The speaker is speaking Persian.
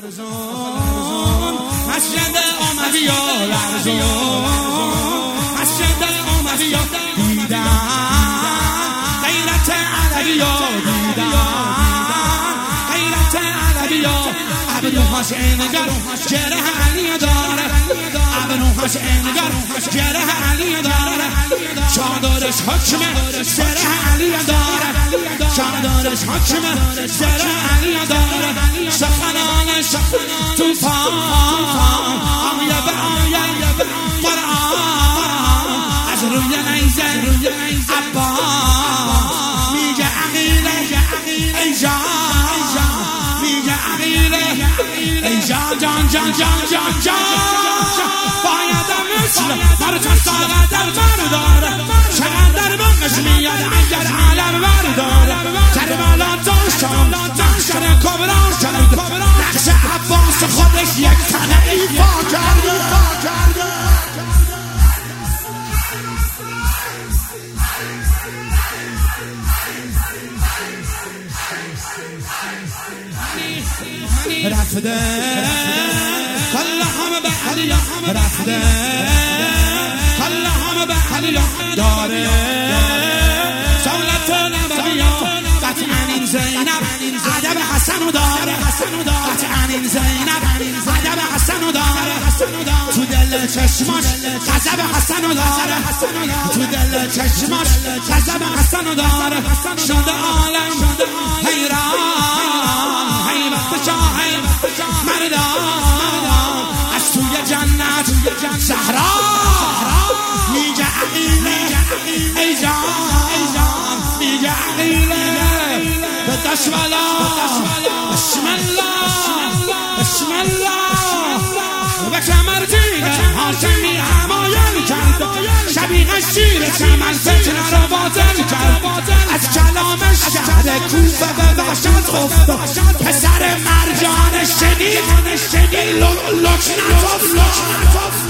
مسجد آمدی یا لرزون، مسجد آمدی یا دیدن غیرت علوی یا دیدن غیرت علوی یا ابروهاش انگار جرح علی داره، ابروهاش انگار جرح علی داره، چادرش حکمه جرح علی داره، چادرش حکمه جرح علی داره، سخنانش توفان آیه به آیه قرآن از روی نیزه عباس میگه عقیله ای جان، میگه عقیله ای جان جان جان جان جان جان بایدم مثل مرچن ساقدر برداره، چقدر بانش میاد اگر عالم برداره، کربلا تا شام محشر کبرا شد، نقش عباس خودش یک تنه ایفا کرده. رفته کل همه به علی رفته، کل همه به علی داره سولت نبویا، قطعا این زینب ادب حسن داره، قطعا این زینب ادب حسن داره، تو دل چشماش غضب حسن داره، تو دل چشماش غضب حسن داره، شده عالم حیران حیبت شاه مردان از توی جنت زهرا میگه عقیله ای جان، میگه عقیله به دشملا بسم الله بسم الله به کمر تیغ هاشمی همایل کرد، شبیه شیر چمن فتنه رو باطل کرد، از کلامش شهر کوفه به وحشت افتاد، پسر مرجان شدید لکنت